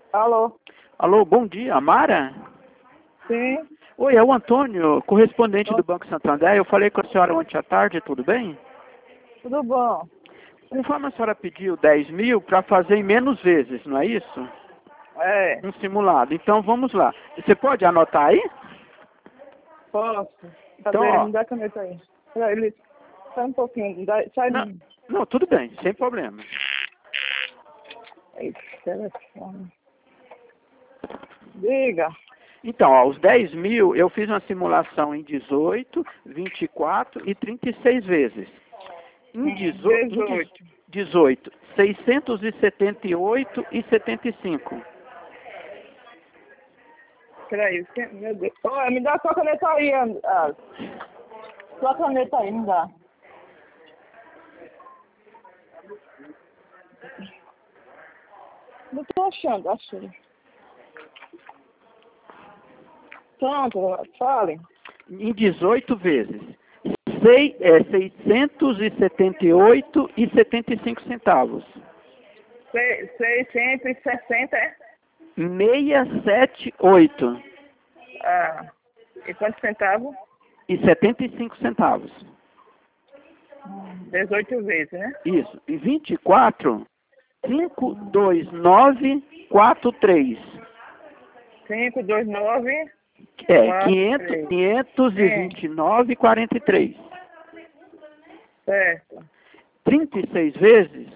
Alô? Alô, bom dia, Mara? Sim? Oi, é o Antônio, correspondente do Tô- Banco Santander. Eu falei com a senhora ontem à tarde, tudo bem? Tudo bom? Conforme a senhora pediu 10 mil para fazer em menos vezes, não é isso? É, Um simulado. Então vamos lá. Você pode anotar aí? posso. Então, Cadê? ó. Me dá a caneta aí. Peraí, ele... Sai um pouquinho. Sai... Não, não, tudo bem, sem problema. Eita, telefone. Diga. Então, ó, os 10 mil eu fiz uma simulação em 18, 24 e 36 vezes. Em 18. 18, 678 e 75. Peraí, meu Deus. Ô, me dá a sua caneta aí, sua caneta aí, me dá. Não tô achando, achei. Pronto, fale. Em 18 vezes. 678 e 75 centavos. 660, é? 678 Ah, e quantos centavos? e 75 centavos. 18 vezes, né? Isso. E 24, 52943. 529, É, 4, 500, 3. Sim, 529,43. certo. 36 vezes,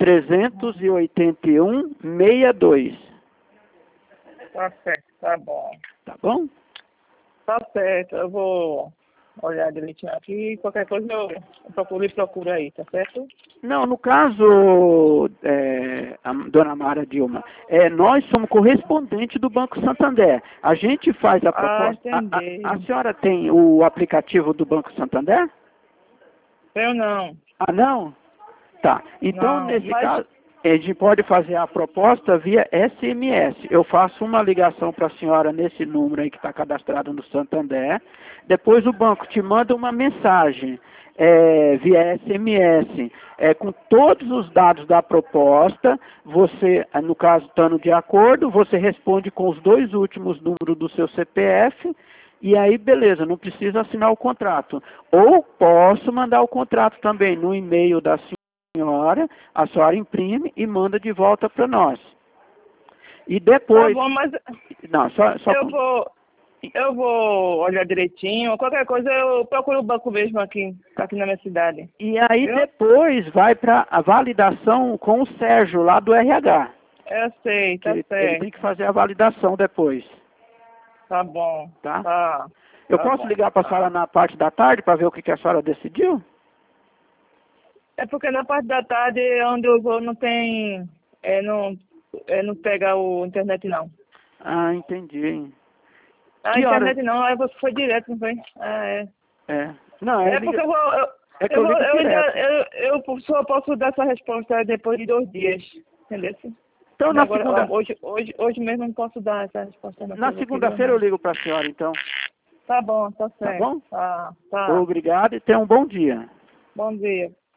381,62. Tá certo, tá bom. Tá bom? Tá certo, eu vou olhar direitinho aqui. Qualquer coisa eu procuro aí, tá certo? Não, no caso, a dona Mara Dilma, nós somos correspondente do Banco Santander. A gente faz a Ah, proposta. A entendi. senhora tem o aplicativo do Banco Santander? Eu não. Ah, não? Tá. Então, Não, nesse mas caso, a gente pode fazer a proposta via SMS. Eu faço uma ligação para a senhora nesse número aí que está cadastrado no Santander. Depois o banco te manda uma mensagem via SMS com todos os dados da proposta. Você, no caso, estando de acordo, você responde com os dois últimos números do seu CPF. E aí, beleza, não precisa assinar o contrato. Ou posso mandar o contrato também no e-mail da senhora, a senhora imprime e manda de volta para nós. E tá depois, bom, mas não, eu vou, eu vou olhar direitinho. Qualquer coisa eu procuro o banco mesmo aqui na minha cidade. e aí Viu? depois vai para a validação com o Sérgio lá do RH, Eu sei, que tá ele tem certo. que fazer a validação depois, Tá bom, tá? tá, Eu tá posso bom, ligar para a senhora tá. na parte da tarde para ver o que a senhora decidiu? É porque na parte da tarde onde eu vou não tem, não pega o internet não. Ah, entendi. A Que horas? internet não, aí você foi direto, não foi? Ah, é. É. Não, É porque é que eu ligo eu ainda, direto. eu só posso dar essa resposta depois de 2 dias, entendeu? Então E na agora, segunda, hoje mesmo não posso dar essa resposta não, na porque eu queria segunda-feira eu mais. ligo para a senhora, então. Tá bom, tá Tá certo. bom? Tá. Obrigado e tenha um bom dia. Bom dia.